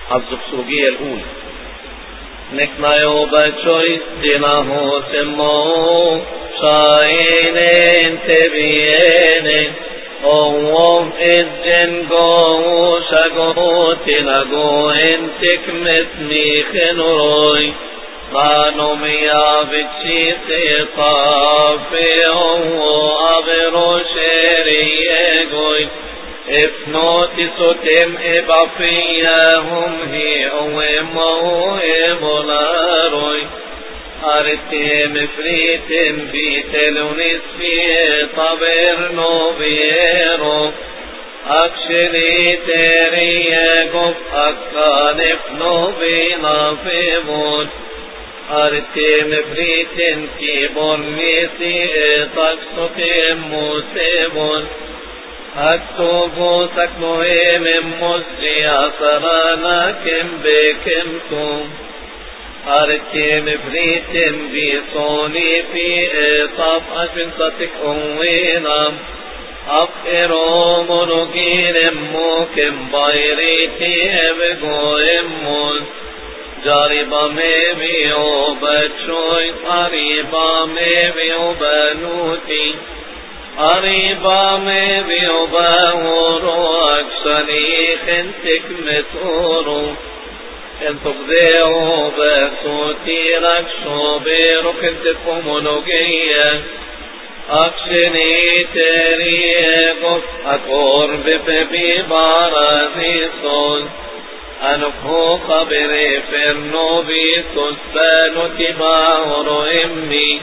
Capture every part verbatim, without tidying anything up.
الزقسوقية الأولى. نكنا يوبا شويس ديناهو سمو شاينين تبينين اوم ازجن قو شاقو تنقو انتك مثني خنروي قانو ميا بتشي سيطافي او ابرو شيري قوي افنوتي ستم ابافيهم هي اومو ابولاروي ارتم فريتم بيتلونيس في طبرنو بيرو اكشلي تري قف اكان افنو بينا في بود ارتم فريتم كي بورنيسي تكسوتم موسيبون اكتبو تكنوهم مصري اثرانا كم بكمتم ارتم فريتم بيصوني في اطاف اشنطتك اوينام افئرو منوكين موكم بايريتي ابقو امون جاربا ميبيو بچوي قريبا ميبيو بنوتي قريبا ميبيو باورو اكشني خنتك متورو انتو بذيو بسوتي ركشو بيرو كنتكم منوغية اكشني تريقف اكور بببي بارازي صول انكو خبري فرنو بيسوس بانو تباورو امي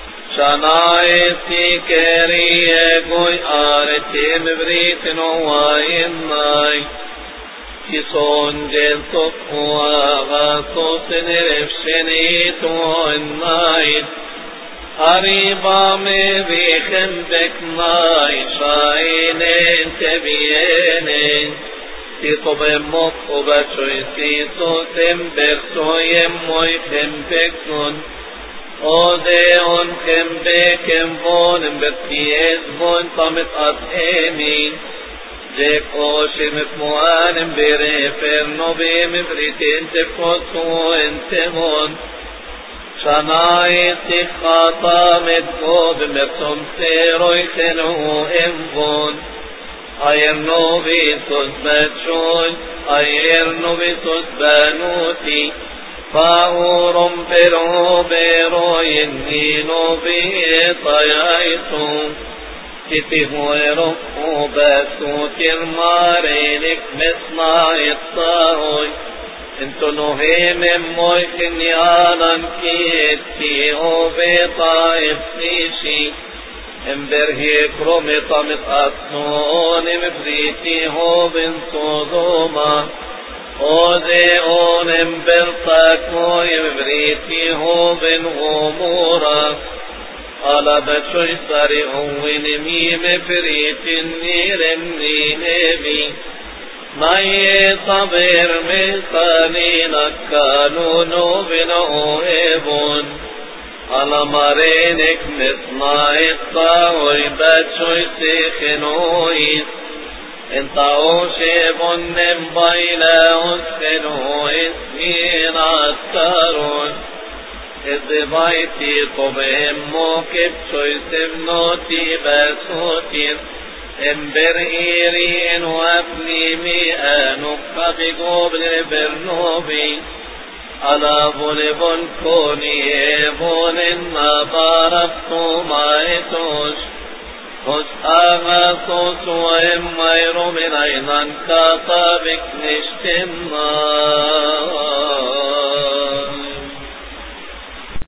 شنايتي كريقوي آرتي مبريتنو وايماي كيسون جنسوك واغاسوس نرفشنيت والنايت قريبا مبيخن بك ناي شاينين تبينين تيسو بموك وبشوي تيسو تنبرسو يموي تنبكسون اوديون كمبكم بون بكيز بون طمت أطهمين جيك اوشي مفموان بيري فرنو بمفريتين تفوتو انتمون شناي تخاطا مدقو بمرسوم سيرو يخنو انبون ايرنو بيسوس بچون ايرنو بيسوس بانوتي فاورم برو برو ينينو بيطيايتو كتي هو رفو باسو ترمارينك مصنع الطاوي انتو نوهم موي خنيانا كيتي او بطايف سيشي امبرهي كرومي طمت اصنون مفريتي هو بن صدوما اوزي اون امبرتاكو مفريتي هو بن غمورا على بشوي ساري اوين ميم فريت النير النيهبي ماي صبر مثالين كانوا بنو ايبون على مارينك مصنع الطاوي بشوي سيخنويس انت اوشيبون نمبايلا وسنويس مين عسكرون إذ بايتي طبهم موكب شوي سمنوتي بسوتين امبر إيرين وابني مئانو قبقوبل برنوبي على بولبون كوني بول النبارفتو مايتوش خس آغا صوت وإما يرو من أيضا كاطابك نشتمنا